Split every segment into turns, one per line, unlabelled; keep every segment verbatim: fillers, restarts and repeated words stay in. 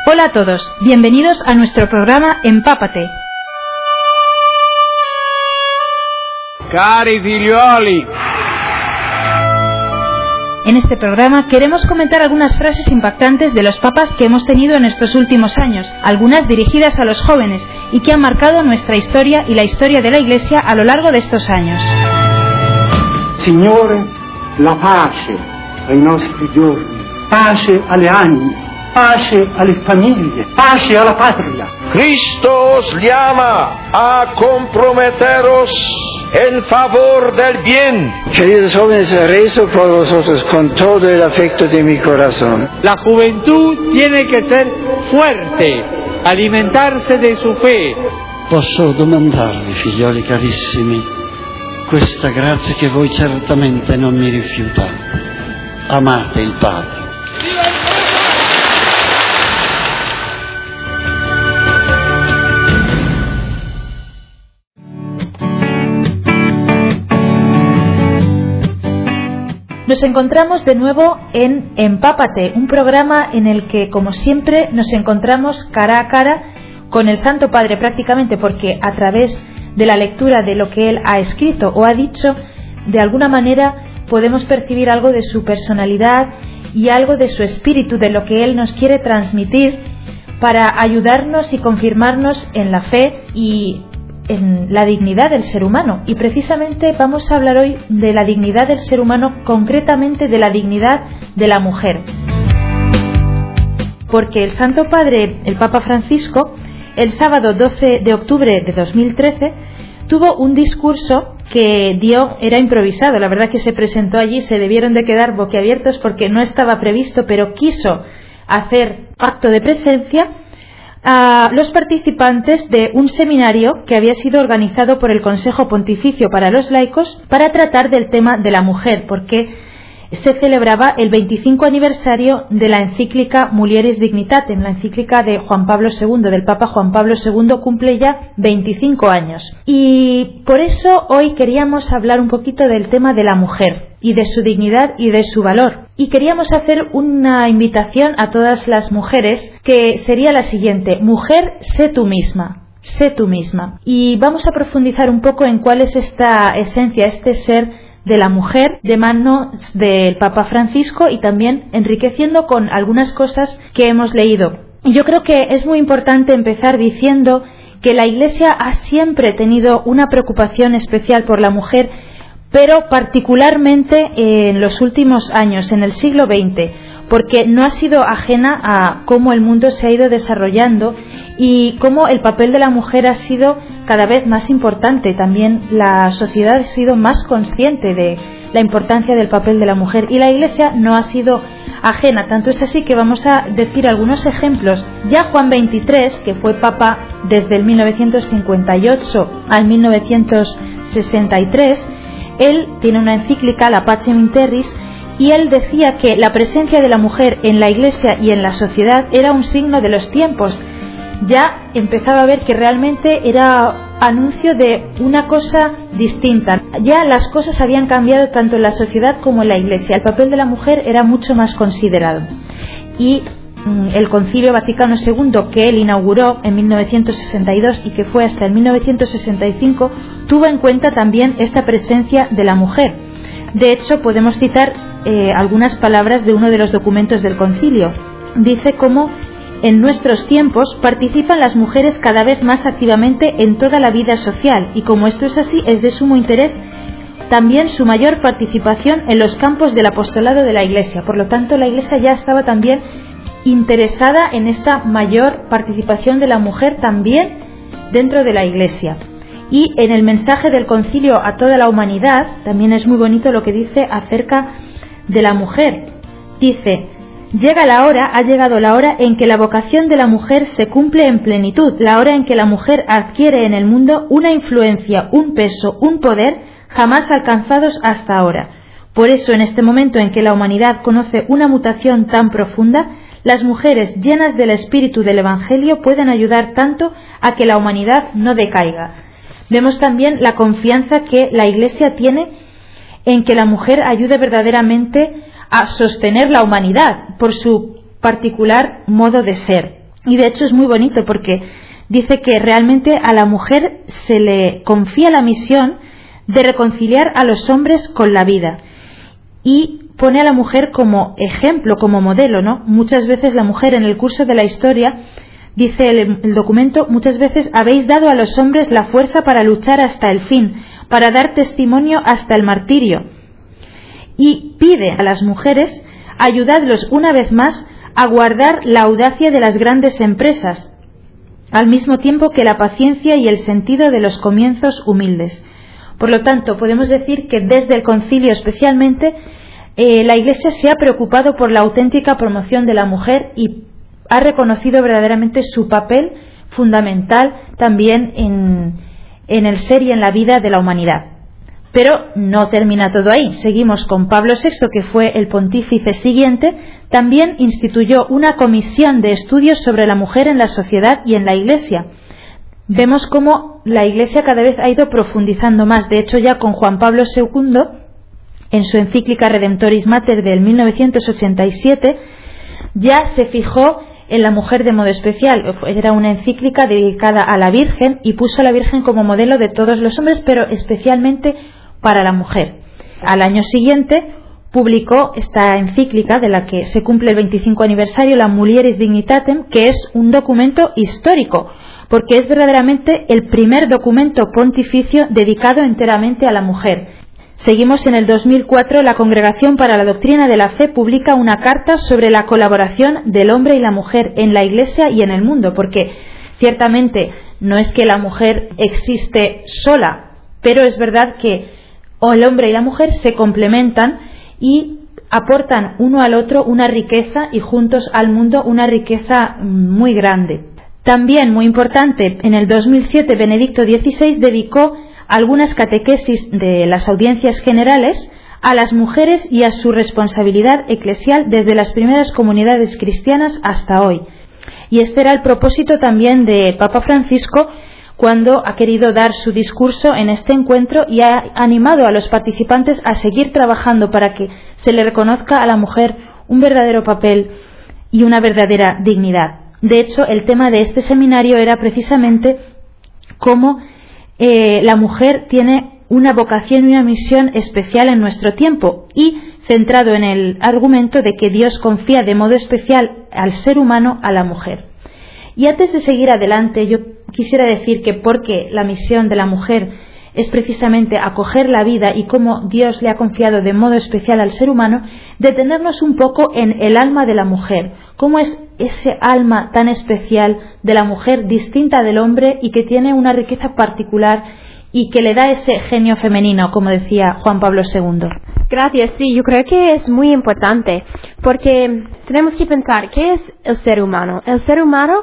Hola a todos, bienvenidos a nuestro programa Empápate.
Cari figlioli.
En este programa queremos comentar algunas frases impactantes de los papas que hemos tenido en estos últimos años, algunas dirigidas a los jóvenes y que han marcado nuestra historia y la historia de la Iglesia a lo largo de estos años.
Signore, la pace ai nostri giorni, pace alle anime, pace alle famiglie, pace alla patria.
Cristo os llama a comprometeros en favor del bien.
Queridos jóvenes, rezo por vosotros con todo el afecto de mi corazón.
La juventud tiene che ser fuerte, alimentarse de su fe.
Posso domandarvi, figlioli carissimi, questa grazia che voi certamente non mi rifiutate. Amate il Padre.
Nos encontramos de nuevo en Empápate, un programa en el que, como siempre, nos encontramos cara a cara con el Santo Padre prácticamente, porque a través de la lectura de lo que él ha escrito o ha dicho, de alguna manera podemos percibir algo de su personalidad y algo de su espíritu, de lo que él nos quiere transmitir para ayudarnos y confirmarnos en la fe y en la dignidad del ser humano. Y precisamente vamos a hablar hoy de la dignidad del ser humano, concretamente de la dignidad de la mujer, porque el Santo Padre, el Papa Francisco, el sábado doce de octubre de dos mil trece tuvo un discurso que dio, era improvisado, la verdad que se presentó allí, se debieron de quedar boquiabiertos porque no estaba previsto, pero quiso hacer acto de presencia a los participantes de un seminario que había sido organizado por el Consejo Pontificio para los Laicos para tratar del tema de la mujer, porque se celebraba el veinticinco aniversario de la encíclica Mulieris Dignitatem, la encíclica de Juan Pablo segundo, del Papa Juan Pablo segundo, cumple ya veinticinco años. Y por eso hoy queríamos hablar un poquito del tema de la mujer y de su dignidad y de su valor. Y queríamos hacer una invitación a todas las mujeres, que sería la siguiente: mujer, sé tú misma, sé tú misma. Y vamos a profundizar un poco en cuál es esta esencia, este ser de la mujer, de manos del Papa Francisco, y también enriqueciendo con algunas cosas que hemos leído. Y yo creo que es muy importante empezar diciendo que la Iglesia ha siempre tenido una preocupación especial por la mujer, pero particularmente en los últimos años, en el siglo veinte, porque no ha sido ajena a cómo el mundo se ha ido desarrollando y cómo el papel de la mujer ha sido cada vez más importante. También la sociedad ha sido más consciente de la importancia del papel de la mujer y la Iglesia no ha sido ajena. Tanto es así que vamos a decir algunos ejemplos. Ya Juan veintitrés, que fue papa desde el mil novecientos cincuenta y ocho al mil novecientos sesenta y tres, él tiene una encíclica, la Pacem in Terris, y él decía que la presencia de la mujer en la Iglesia y en la sociedad era un signo de los tiempos. Ya empezaba a ver que realmente era anuncio de una cosa distinta. Ya las cosas habían cambiado tanto en la sociedad como en la Iglesia. El papel de la mujer era mucho más considerado. Y mm, el Concilio Vaticano segundo, que él inauguró en mil novecientos sesenta y dos y que fue hasta el mil novecientos sesenta y cinco, tuvo en cuenta también esta presencia de la mujer. De hecho, podemos citar eh, algunas palabras de uno de los documentos del concilio. Dice cómo en nuestros tiempos participan las mujeres cada vez más activamente en toda la vida social, y como esto es así, es de sumo interés también su mayor participación en los campos del apostolado de la Iglesia. Por lo tanto, la Iglesia ya estaba también interesada en esta mayor participación de la mujer también dentro de la Iglesia. Y en el mensaje del concilio a toda la humanidad también es muy bonito lo que dice acerca de la mujer. Dice: llega la hora, ha llegado la hora en que la vocación de la mujer se cumple en plenitud, la hora en que la mujer adquiere en el mundo una influencia, un peso, un poder jamás alcanzados hasta ahora. Por eso, en este momento en que la humanidad conoce una mutación tan profunda, las mujeres llenas del espíritu del Evangelio pueden ayudar tanto a que la humanidad no decaiga. Vemos también la confianza que la Iglesia tiene en que la mujer ayude verdaderamente a sostener la humanidad por su particular modo de ser. Y de hecho es muy bonito porque dice que realmente a la mujer se le confía la misión de reconciliar a los hombres con la vida, y pone a la mujer como ejemplo, como modelo, ¿no? Muchas veces la mujer en el curso de la historia, dice el, el documento, muchas veces habéis dado a los hombres la fuerza para luchar hasta el fin, para dar testimonio hasta el martirio. Y pide a las mujeres, ayudadlos una vez más a guardar la audacia de las grandes empresas, al mismo tiempo que la paciencia y el sentido de los comienzos humildes. Por lo tanto, podemos decir que desde el concilio especialmente, eh, la Iglesia se ha preocupado por la auténtica promoción de la mujer y ha reconocido verdaderamente su papel fundamental también en, en el ser y en la vida de la humanidad. Pero no termina todo ahí. Seguimos con Pablo sexto, que fue el pontífice siguiente. También instituyó una comisión de estudios sobre la mujer en la sociedad y en la Iglesia. Vemos cómo la Iglesia cada vez ha ido profundizando más. De hecho, ya con Juan Pablo segundo, en su encíclica Redemptoris Mater del mil novecientos ochenta y siete, ya se fijó en la mujer de modo especial. Era una encíclica dedicada a la Virgen y puso a la Virgen como modelo de todos los hombres, pero especialmente para la mujer. Al año siguiente publicó esta encíclica, de la que se cumple el veinticinco aniversario, la Mulieris Dignitatem, que es un documento histórico, porque es verdaderamente el primer documento pontificio dedicado enteramente a la mujer. Seguimos en el dos mil cuatro, la Congregación para la Doctrina de la Fe publica una carta sobre la colaboración del hombre y la mujer en la Iglesia y en el mundo, porque ciertamente no es que la mujer existe sola, pero es verdad que el hombre y la mujer se complementan y aportan uno al otro una riqueza, y juntos al mundo una riqueza muy grande. También, muy importante, en el dos mil siete Benedicto dieciséis dedicó algunas catequesis de las audiencias generales a las mujeres y a su responsabilidad eclesial desde las primeras comunidades cristianas hasta hoy. Y este era el propósito también de Papa Francisco cuando ha querido dar su discurso en este encuentro, y ha animado a los participantes a seguir trabajando para que se le reconozca a la mujer un verdadero papel y una verdadera dignidad. De hecho, el tema de este seminario era precisamente cómo eh, la mujer tiene una vocación y una misión especial en nuestro tiempo, y centrado en el argumento de que Dios confía de modo especial al ser humano a la mujer. Y antes de seguir adelante, yo quisiera decir que porque la misión de la mujer es precisamente acoger la vida y cómo Dios le ha confiado de modo especial al ser humano, detenernos un poco en el alma de la mujer. ¿Cómo es ese alma tan especial de la mujer, distinta del hombre y que tiene una riqueza particular y que le da ese genio femenino, como decía Juan Pablo segundo?
Gracias, sí, yo creo que es muy importante, porque tenemos que pensar, ¿qué es el ser humano? El ser humano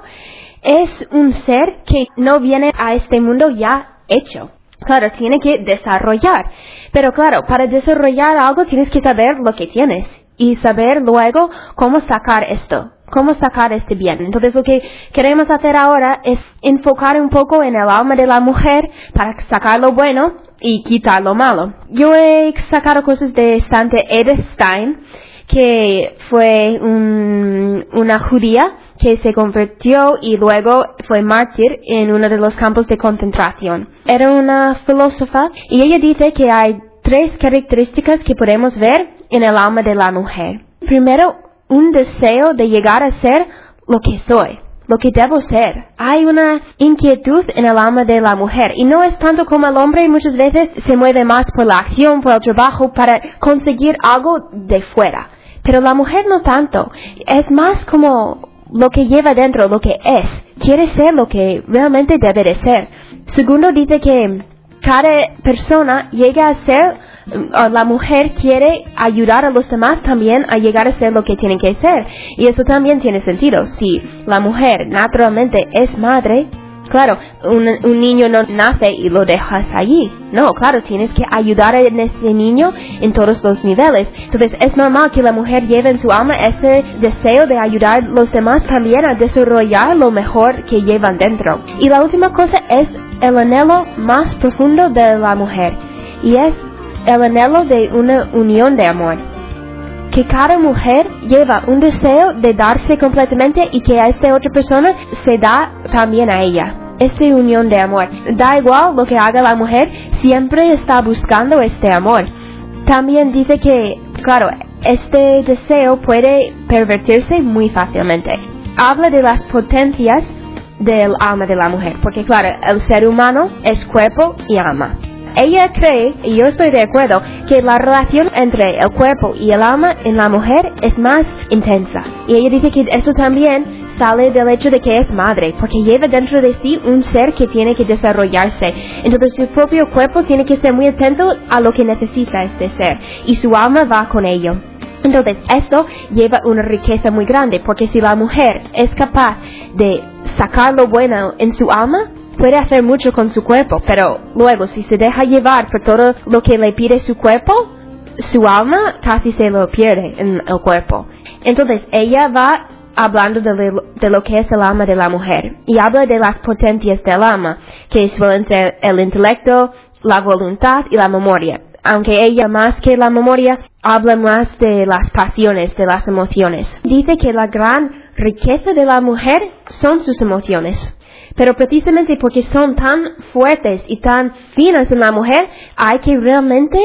es un ser que no viene a este mundo ya hecho. Claro, tiene que desarrollar, pero claro, para desarrollar algo tienes que saber lo que tienes y saber luego cómo sacar esto, cómo sacar este bien. Entonces lo que queremos hacer ahora es enfocar un poco en el alma de la mujer para sacar lo bueno y quitar lo malo. Yo he sacado cosas de Santa Edith Stein, que fue un, una judía que se convirtió y luego fue mártir en uno de los campos de concentración. Era una filósofa y ella dice que hay tres características que podemos ver en el alma de la mujer. Primero, un deseo de llegar a ser lo que soy, lo que debo ser. Hay una inquietud en el alma de la mujer, y no es tanto como el hombre muchas veces se mueve más por la acción, por el trabajo, para conseguir algo de fuera. Pero la mujer no tanto, es más como lo que lleva dentro, lo que es. Quiere ser lo que realmente debe de ser. Segundo, dice que cada persona llega a ser, la mujer quiere ayudar a los demás también a llegar a ser lo que tienen que ser. Y eso también tiene sentido. Si la mujer naturalmente es madre, claro, un, un niño no nace y lo dejas allí. No, claro, tienes que ayudar a ese niño en todos los niveles. Entonces es normal que la mujer lleve en su alma ese deseo de ayudar a los demás también a desarrollar lo mejor que llevan dentro. Y la última cosa es el anhelo más profundo de la mujer, y es el anhelo de una unión de amor. que cada mujer lleva un deseo de darse completamente y que a esta otra persona se da también a ella. Esta unión de amor. Da igual lo que haga la mujer, siempre está buscando este amor. También dice que, claro, este deseo puede pervertirse muy fácilmente. Habla de las potencias del alma de la mujer, porque claro, el ser humano es cuerpo y alma. Ella cree, y yo estoy de acuerdo, que la relación entre el cuerpo y el alma en la mujer es más intensa. Y ella dice que eso también sale del hecho de que es madre, porque lleva dentro de sí un ser que tiene que desarrollarse. Entonces su propio cuerpo tiene que estar muy atento a lo que necesita este ser, y su alma va con ello. Entonces esto lleva una riqueza muy grande, porque si la mujer es capaz de sacar lo bueno en su alma, puede hacer mucho con su cuerpo, pero luego si se deja llevar por todo lo que le pide su cuerpo, su alma casi se lo pierde en el cuerpo. Entonces ella va hablando de lo, de lo que es el alma de la mujer, y habla de las potencias del alma, que es entre el intelecto, la voluntad y la memoria. Aunque ella más que la memoria habla más de las pasiones, de las emociones. Dice que la gran riqueza de la mujer son sus emociones. Pero precisamente porque son tan fuertes y tan finas en la mujer, hay que realmente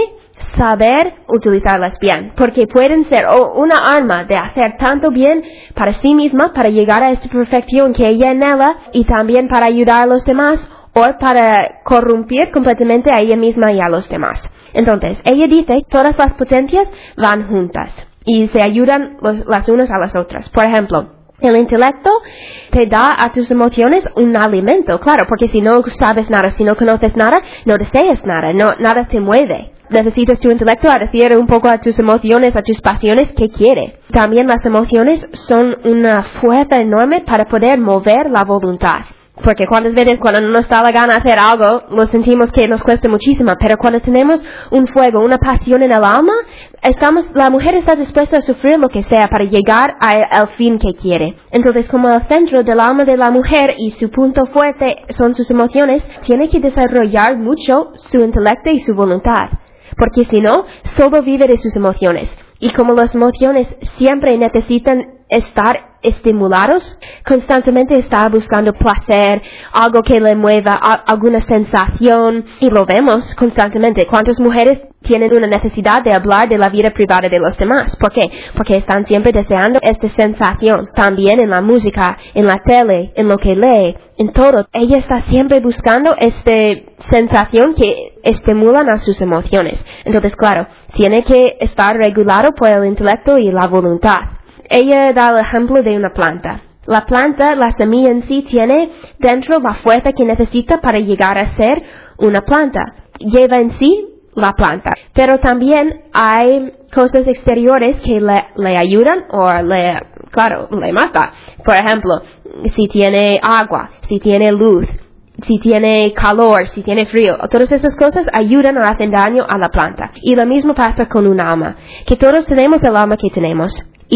saber utilizarlas bien. Porque pueden ser oh, una arma de hacer tanto bien para sí misma, para llegar a esta perfección que ella anhela, y también para ayudar a los demás, o para corrompir completamente a ella misma y a los demás. Entonces, ella dice que todas las potencias van juntas y se ayudan los, las unas a las otras. Por ejemplo, el intelecto te da a tus emociones un alimento, claro, porque si no sabes nada, si no conoces nada, no deseas nada, no, nada te mueve. Necesitas tu intelecto a decir un poco a tus emociones, a tus pasiones, qué quiere. También las emociones son una fuerza enorme para poder mover la voluntad. Porque cuántas veces cuando no nos da la gana hacer algo, lo sentimos que nos cuesta muchísimo, pero cuando tenemos un fuego, una pasión en el alma, estamos, la mujer está dispuesta a sufrir lo que sea para llegar a, al fin que quiere. Entonces, como el centro del alma de la mujer y su punto fuerte son sus emociones, tiene que desarrollar mucho su intelecto y su voluntad. Porque si no, solo vive de sus emociones. Y como las emociones siempre necesitan estar estimulados, constantemente está buscando placer, algo que le mueva, a, alguna sensación, y lo vemos constantemente. ¿Cuántas mujeres tienen una necesidad de hablar de la vida privada de los demás? ¿Por qué? Porque están siempre deseando esta sensación. También en la música, en la tele, en lo que lee, en todo. Ella está siempre buscando esta sensación que estimulan a sus emociones. Entonces, claro, tiene que estar regulado por el intelecto y la voluntad. Ella da el ejemplo de una planta. La planta, la semilla en sí, tiene dentro la fuerza que necesita para llegar a ser una planta. Lleva en sí la planta. Pero también hay cosas exteriores que le, le ayudan o le, claro, le mata. Por ejemplo, si tiene agua, si tiene luz, si tiene calor, si tiene frío, todas esas cosas ayudan o hacen daño a la planta. Y lo mismo pasa con un alma, que todos tenemos el alma que tenemos.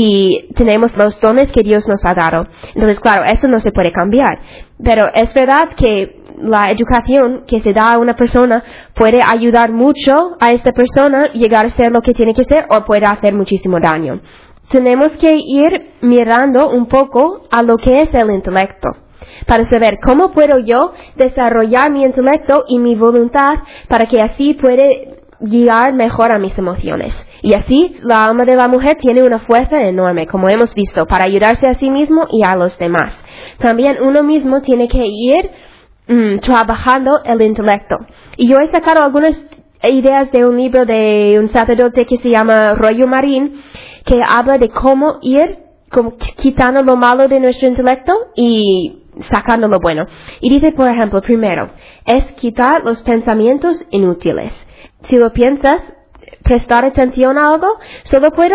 Y tenemos los dones que Dios nos ha dado. Entonces, claro, eso no se puede cambiar. Pero es verdad que la educación que se da a una persona puede ayudar mucho a esta persona llegar a ser lo que tiene que ser, o puede hacer muchísimo daño. Tenemos que ir mirando un poco a lo que es el intelecto, para saber cómo puedo yo desarrollar mi intelecto y mi voluntad para que así puede guiar mejor a mis emociones. Y así, la alma de la mujer tiene una fuerza enorme, como hemos visto, para ayudarse a sí mismo y a los demás. También uno mismo tiene que ir mmm, trabajando el intelecto. Y yo he sacado algunas ideas de un libro de un sacerdote que se llama Rollo Marín, que habla de cómo ir como quitando lo malo de nuestro intelecto y sacando lo bueno. Y dice, por ejemplo, primero, es quitar los pensamientos inútiles. Si lo piensas, prestar atención a algo, solo puedo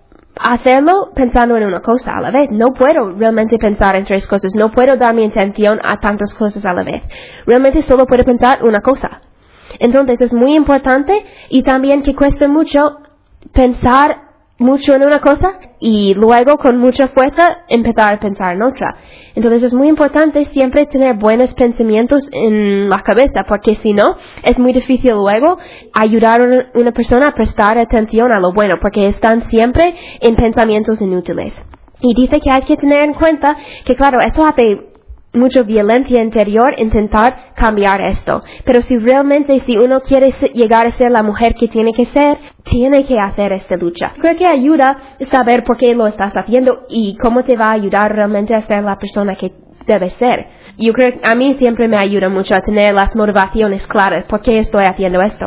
hacerlo pensando en una cosa a la vez. No puedo realmente pensar en tres cosas. No puedo dar mi atención a tantas cosas a la vez. Realmente solo puedo pensar una cosa. Entonces es muy importante, y también que cuesta mucho pensar mucho en una cosa y luego con mucha fuerza empezar a pensar en otra. Entonces es muy importante siempre tener buenos pensamientos en la cabeza, porque si no, es muy difícil luego ayudar a una persona a prestar atención a lo bueno, porque están siempre en pensamientos inútiles. Y dice que hay que tener en cuenta que, claro, esto hace mucha violencia interior intentar cambiar esto. Pero si realmente, si uno quiere llegar a ser la mujer que tiene que ser, tiene que hacer esta lucha. Creo que ayuda saber por qué lo estás haciendo y cómo te va a ayudar realmente a ser la persona que debes ser. Yo creo que a mí siempre me ayuda mucho a tener las motivaciones claras por qué estoy haciendo esto.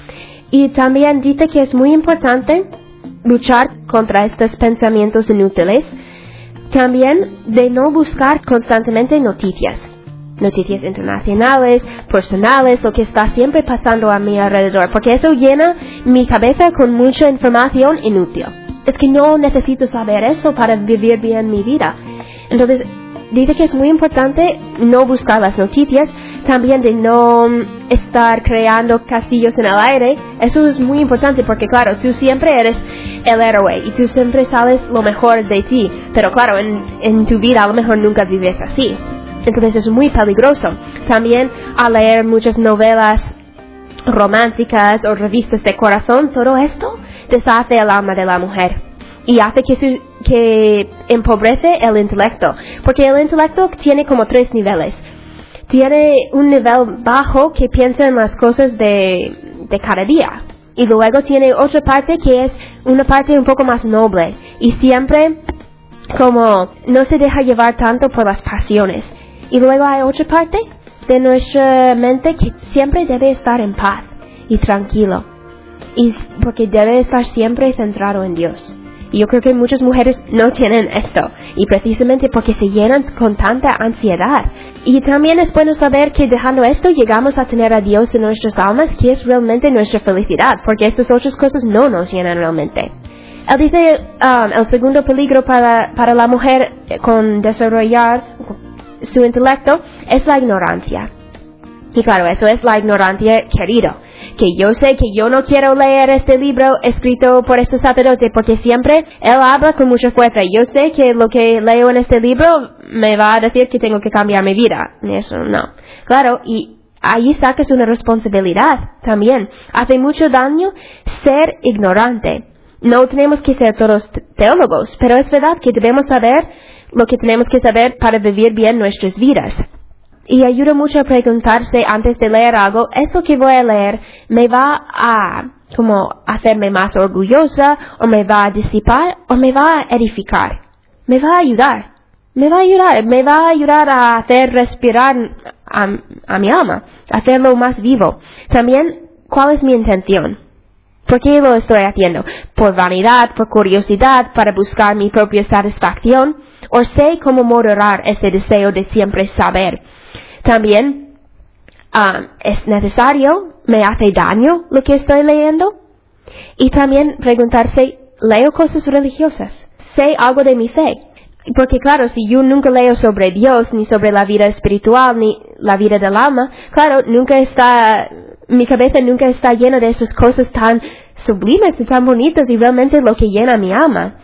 Y también dice que es muy importante luchar contra estos pensamientos inútiles. También de no buscar constantemente noticias, noticias internacionales, personales, lo que está siempre pasando a mi alrededor, porque eso llena mi cabeza con mucha información inútil. Es que no necesito saber eso para vivir bien mi vida. Entonces, dice que es muy importante no buscar las noticias, también de no estar creando castillos en el aire. Eso es muy importante porque, claro, tú siempre eres el héroe y tú siempre sabes lo mejor de ti, pero claro, en, en tu vida a lo mejor nunca vives así. Entonces es muy peligroso. También al leer muchas novelas románticas o revistas de corazón, todo esto deshace el alma de la mujer y hace que, su, que empobrece el intelecto, porque el intelecto tiene como tres niveles. Tiene un nivel bajo que piensa en las cosas de, de cada día. Y luego tiene otra parte que es una parte un poco más noble. Y siempre como no se deja llevar tanto por las pasiones. Y luego hay otra parte de nuestra mente que siempre debe estar en paz y tranquilo. Y porque debe estar siempre centrado en Dios. Y yo creo que muchas mujeres no tienen esto, y precisamente porque se llenan con tanta ansiedad. Y también es bueno saber que dejando esto llegamos a tener a Dios en nuestras almas, que es realmente nuestra felicidad, porque estas otras cosas no nos llenan realmente. Él dice, um, el segundo peligro para, para la mujer con desarrollar su intelecto es la ignorancia. Y claro, eso es la ignorancia, querido. Que yo sé que yo no quiero leer este libro escrito por este sacerdote porque siempre él habla con mucha fuerza. Yo sé que lo que leo en este libro me va a decir que tengo que cambiar mi vida. Eso no. Claro, y ahí sacas una responsabilidad también. Hace mucho daño ser ignorante. No tenemos que ser todos teólogos, pero es verdad que debemos saber lo que tenemos que saber para vivir bien nuestras vidas. Y ayuda mucho a preguntarse antes de leer algo, ¿eso que voy a leer me va a como hacerme más orgullosa, o me va a disipar, o me va a edificar? Me va a ayudar, me va a ayudar, me va a ayudar a hacer respirar a, a mi alma, hacerlo más vivo. También, ¿cuál es mi intención? ¿Por qué lo estoy haciendo? ¿Por vanidad, por curiosidad, para buscar mi propia satisfacción? ¿O sé cómo moderar ese deseo de siempre saber? También, um, ¿es necesario? ¿Me hace daño lo que estoy leyendo? Y también preguntarse, ¿leo cosas religiosas? ¿Sé algo de mi fe? Porque claro, si yo nunca leo sobre Dios, ni sobre la vida espiritual, ni la vida del alma, claro, nunca está, mi cabeza nunca está llena de esas cosas tan sublimes y tan bonitas y realmente lo que llena mi alma.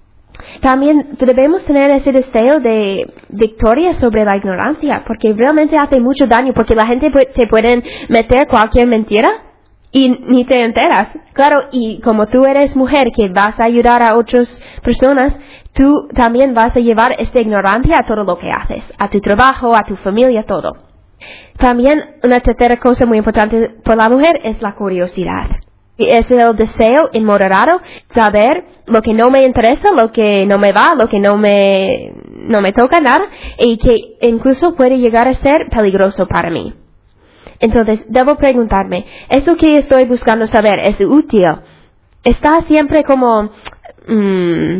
También debemos tener ese deseo de victoria sobre la ignorancia, porque realmente hace mucho daño, porque la gente te puede meter cualquier mentira y ni te enteras. Claro, y como tú eres mujer que vas a ayudar a otras personas, tú también vas a llevar esta ignorancia a todo lo que haces, a tu trabajo, a tu familia, todo. También una tercera cosa muy importante para la mujer es la curiosidad. Es el deseo inmoderado, saber lo que no me interesa, lo que no me va, lo que no me, no me toca nada, y que incluso puede llegar a ser peligroso para mí. Entonces, debo preguntarme, ¿eso que estoy buscando saber es útil? ¿Está siempre como, mmm,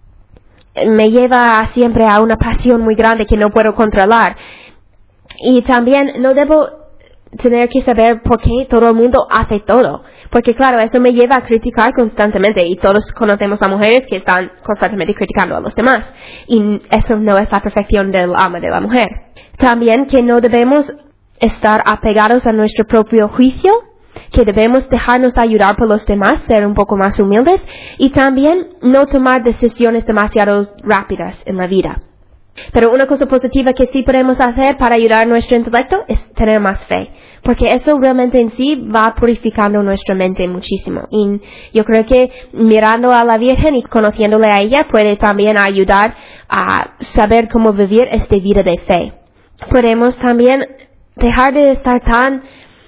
me lleva siempre a una pasión muy grande que no puedo controlar? Y también no debo tener que saber por qué todo el mundo hace todo. Porque claro, eso me lleva a criticar constantemente, y todos conocemos a mujeres que están constantemente criticando a los demás. Y eso no es la perfección del alma de la mujer. También que no debemos estar apegados a nuestro propio juicio, que debemos dejarnos ayudar por los demás, ser un poco más humildes y también no tomar decisiones demasiado rápidas en la vida. Pero una cosa positiva que sí podemos hacer para ayudar a nuestro intelecto es tener más fe, porque eso realmente en sí va purificando nuestra mente muchísimo. Y yo creo que mirando a la Virgen y conociéndole a ella puede también ayudar a saber cómo vivir esta vida de fe. Podemos también dejar de estar tan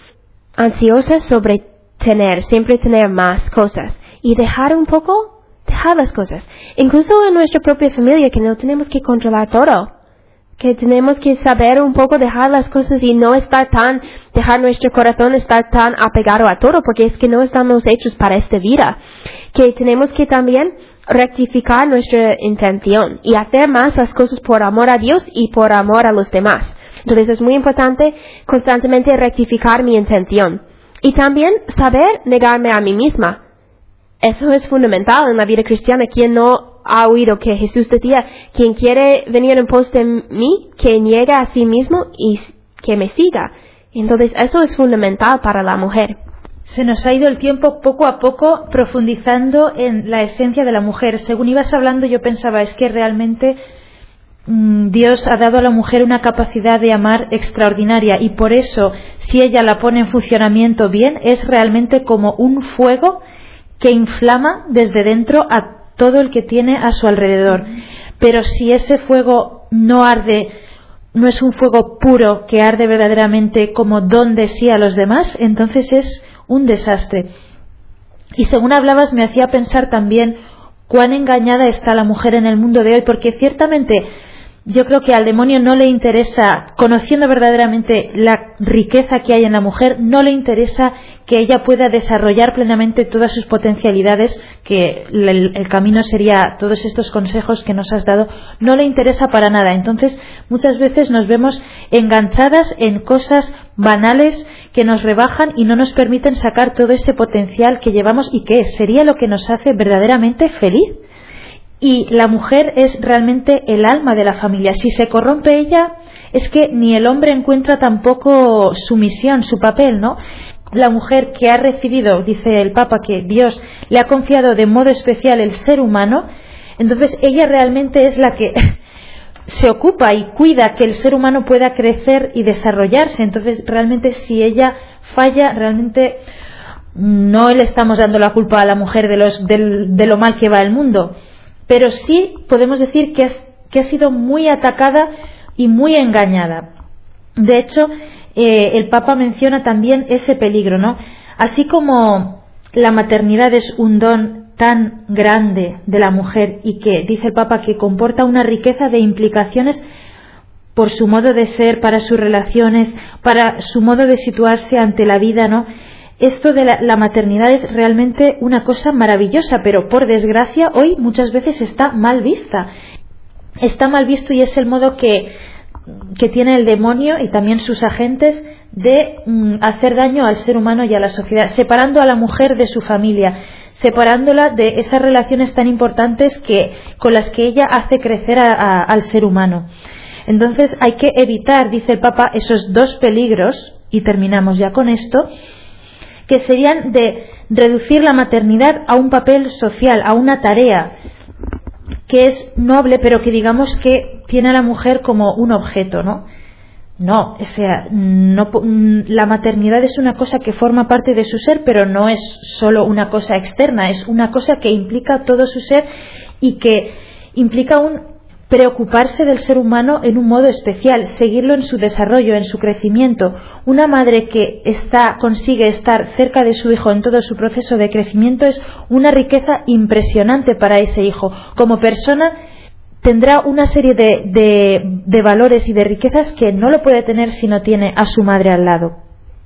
ansiosas sobre tener, siempre tener más cosas y dejar un poco dejar las cosas, incluso en nuestra propia familia, que no tenemos que controlar todo, que tenemos que saber un poco dejar las cosas y no estar tan, dejar nuestro corazón estar tan apegado a todo, porque es que no estamos hechos para esta vida, que tenemos que también rectificar nuestra intención y hacer más las cosas por amor a Dios y por amor a los demás. Entonces es muy importante constantemente rectificar mi intención y también saber negarme a mí misma. Eso es fundamental en la vida cristiana. Quien no ha oído que Jesús decía, quien quiere venir en pos de mí, que niegue a sí mismo y que me siga. Entonces eso es fundamental para la mujer.
Se nos ha ido el tiempo poco a poco profundizando en la esencia de la mujer. Según ibas hablando yo pensaba, es que realmente mmm, Dios ha dado a la mujer una capacidad de amar extraordinaria y por eso, si ella la pone en funcionamiento bien, es realmente como un fuego que inflama desde dentro a todo el que tiene a su alrededor. Pero si ese fuego no arde, no es un fuego puro que arde verdaderamente como don de sí a los demás, entonces es un desastre. Y según hablabas me hacía pensar también cuán engañada está la mujer en el mundo de hoy, porque ciertamente yo creo que al demonio no le interesa, conociendo verdaderamente la riqueza que hay en la mujer, no le interesa que ella pueda desarrollar plenamente todas sus potencialidades, que el, el camino sería todos estos consejos que nos has dado, no le interesa para nada. Entonces muchas veces nos vemos enganchadas en cosas banales que nos rebajan y no nos permiten sacar todo ese potencial que llevamos y que sería lo que nos hace verdaderamente feliz. Y la mujer es realmente el alma de la familia. Si se corrompe ella, es que ni el hombre encuentra tampoco su misión, su papel, ¿no? La mujer que ha recibido, dice el Papa, que Dios le ha confiado de modo especial el ser humano, entonces ella realmente es la que se ocupa y cuida que el ser humano pueda crecer y desarrollarse. Entonces realmente si ella falla, realmente no le estamos dando la culpa a la mujer de, los, de, de lo mal que va el mundo. Pero sí podemos decir que, es, que ha sido muy atacada y muy engañada. De hecho, eh, el Papa menciona también ese peligro, ¿no? Así como la maternidad es un don tan grande de la mujer y que, dice el Papa, que comporta una riqueza de implicaciones por su modo de ser, para sus relaciones, para su modo de situarse ante la vida, ¿no? Esto de la, la maternidad es realmente una cosa maravillosa, pero por desgracia hoy muchas veces está mal vista. Está mal visto y es el modo que, que tiene el demonio y también sus agentes de mm, hacer daño al ser humano y a la sociedad, separando a la mujer de su familia, separándola de esas relaciones tan importantes que, con las que ella hace crecer a, a, al ser humano. Entonces hay que evitar, dice el Papa, esos dos peligros, y terminamos ya con esto, que serían de reducir la maternidad a un papel social, a una tarea que es noble, pero que digamos que tiene a la mujer como un objeto, ¿no? No, o sea, no, la maternidad es una cosa que forma parte de su ser, pero no es solo una cosa externa, es una cosa que implica todo su ser y que implica un preocuparse del ser humano en un modo especial, seguirlo en su desarrollo, en su crecimiento. Una madre que está, consigue estar cerca de su hijo en todo su proceso de crecimiento es una riqueza impresionante para ese hijo. Como persona tendrá una serie de, de, de valores y de riquezas que no lo puede tener si no tiene a su madre al lado.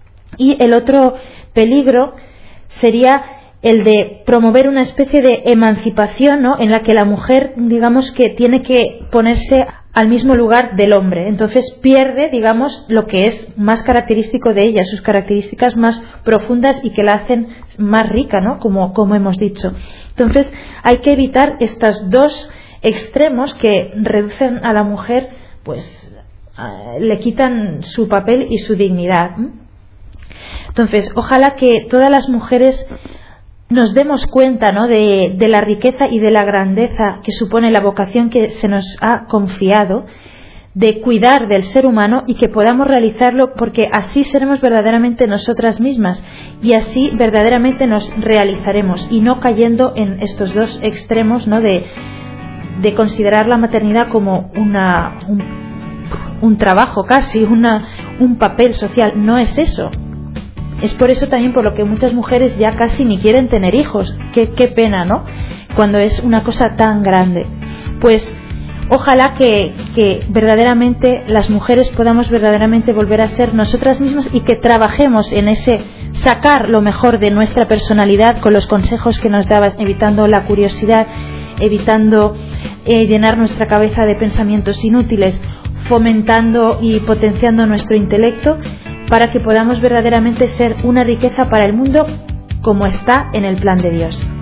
Y el otro peligro sería el de promover una especie de emancipación, ¿no?, en la que la mujer, digamos, que tiene que ponerse al mismo lugar del hombre. Entonces pierde, digamos, lo que es más característico de ella, sus características más profundas y que la hacen más rica, ¿no?, como, como hemos dicho. Entonces hay que evitar estos dos extremos que reducen a la mujer, pues le quitan su papel y su dignidad. Entonces, ojalá que todas las mujeres nos demos cuenta, ¿no?, de, de la riqueza y de la grandeza que supone la vocación que se nos ha confiado, de cuidar del ser humano, y que podamos realizarlo, porque así seremos verdaderamente nosotras mismas y así verdaderamente nos realizaremos, y no cayendo en estos dos extremos, ¿no?, de, de considerar la maternidad como una, un, un trabajo casi, una, un papel social. No es eso. Es por eso también por lo que muchas mujeres ya casi ni quieren tener hijos. Qué, qué pena, ¿no?, cuando es una cosa tan grande. Pues ojalá que, que verdaderamente las mujeres podamos verdaderamente volver a ser nosotras mismas, y que trabajemos en ese sacar lo mejor de nuestra personalidad con los consejos que nos dabas, evitando la curiosidad, evitando eh, llenar nuestra cabeza de pensamientos inútiles, fomentando y potenciando nuestro intelecto, para que podamos verdaderamente ser una riqueza para el mundo, como está en el plan de Dios.